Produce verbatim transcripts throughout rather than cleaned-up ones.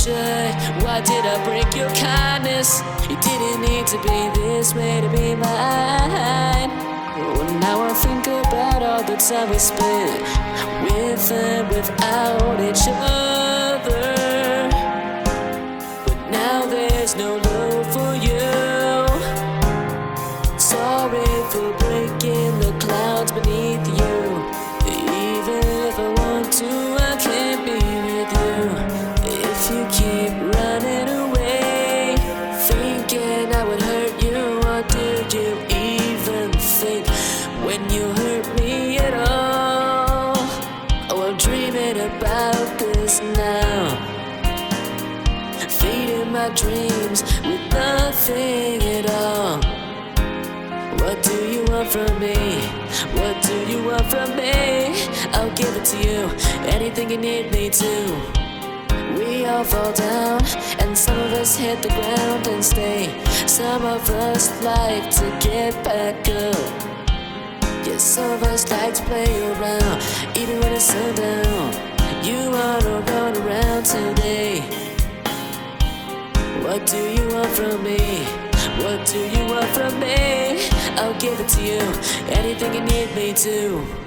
should. Why did I break your kindness? You didn't need to be this way to be mine. Well, now I think about all the time we spent with and without each other. But now there's no love for you. Sorry for breaking the clouds beneath you. Even if I want to, I can't be with you. If you keep running away, thinking I would hurt you, or did you even think when you hurt me at all? Oh, I'm dreaming about this now, feeding my dreams with nothing at all. What do you want from me? What do you want from me? I'll give it to you, anything you need me to. We all fall down, and some of us hit the ground and stay. Some of us like to get back up. Yeah, some of us like to play around, even when it's sundown. You wanna run around today. What do you want from me? What do you want from me? I'll give it to you, anything you need me to.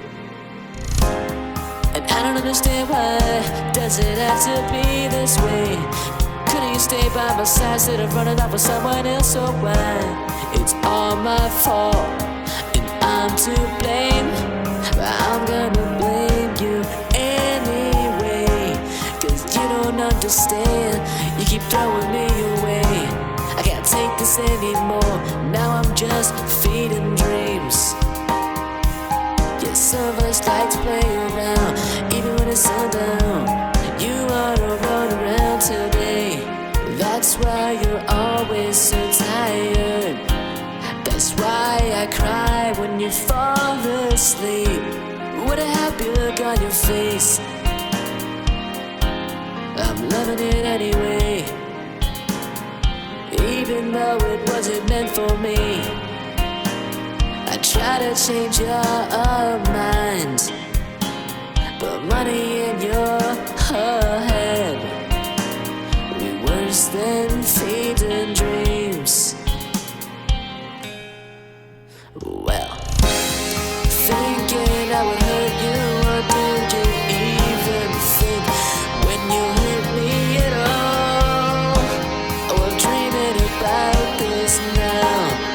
And I don't understand why does it have to be this way? Couldn't you stay by my side instead of running off with someone else? So why? It's all my fault, and I'm to blame. But I'm gonna blame you anyway, cause you don't understand. You keep throwing me away. I can't take this anymore. Now I'm just feeding dreams. Yeah, some of us like to play around, even when it's sundown. You wanna run around today. That's why you're always so tired. That's why I cry when you fall asleep. What a happy look on your face. I'm loving it anyway, even though it wasn't meant for me. I try to change your mind, but money in your head, we worse than feeding dreams. Well, thinking I would hurt you, or did you even think when you hurt me at all? Oh, I'm dreaming about this now,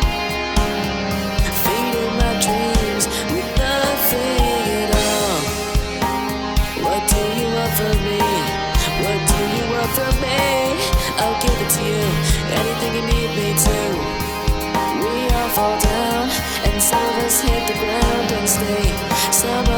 feeding my dreams with nothing at all. What do you want from me? What do you want from me? I'll give it to you, anything you need me to. We all fall down, and some of us hit the ground and stay. Some